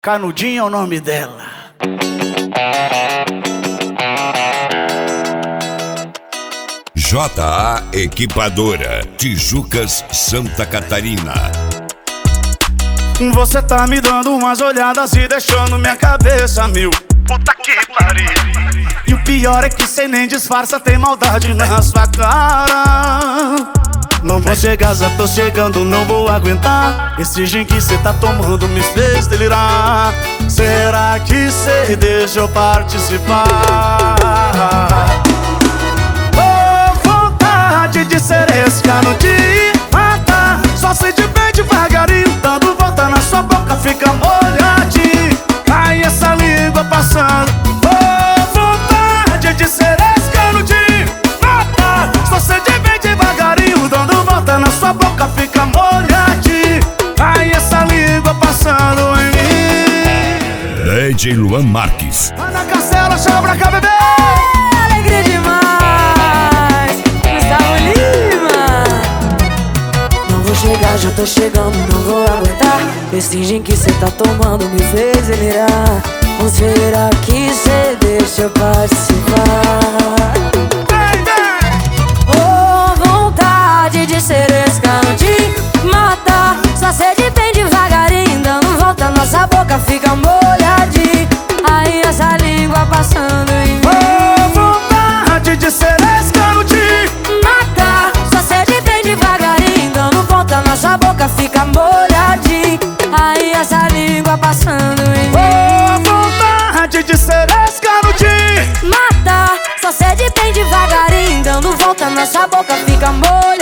Canudinho é o nome dela. JA Equipadora, Tijucas, Santa Catarina. Você tá me dando umas olhadas e deixando minha cabeça mil. Puta que pariu. E o pior é que cê nem disfarça, tem maldade na sua cara. Não vou chegar, já tô chegando, não vou aguentar. Esse gin que cê tá tomando me fez delirar. Será que cê deixa eu participar? Oh, vontade de ser esse canudinho, mata. Só sei de bem devagarinho, dando volta na sua boca, fica molhadinho. Ai, essa língua passando. Oh, vontade de ser esse canudinho, mata. Só sei de bem devagarinho, dando volta na sua boca, fica molhadinho. Ai, essa língua passando em mim. DJ Luan Marques. Ana Castela, chama pra cá, bebê. Alegria demais, Gustavo Lima. Não vou chegar, já tô chegando, não vou aguentar. Esse gin que cê tá tomando me fez delirar. Ou será que cê deixa eu participar? Oh, vontade de ser esse canudinho, mata. Só sede bem devagarinho, dando volta, nossa boca fica molhadinho. Aí essa língua passando em mim. Oh, vontade de ser esse canudinho, Mata, só sede bem devagarinho, dando volta, nossa boca fica molhadinho. Aí essa língua passando em mim. oh, vontade de ser esse canudinho. Mata, só sede bem devagarinho, dando volta, nossa boca fica molhadinho.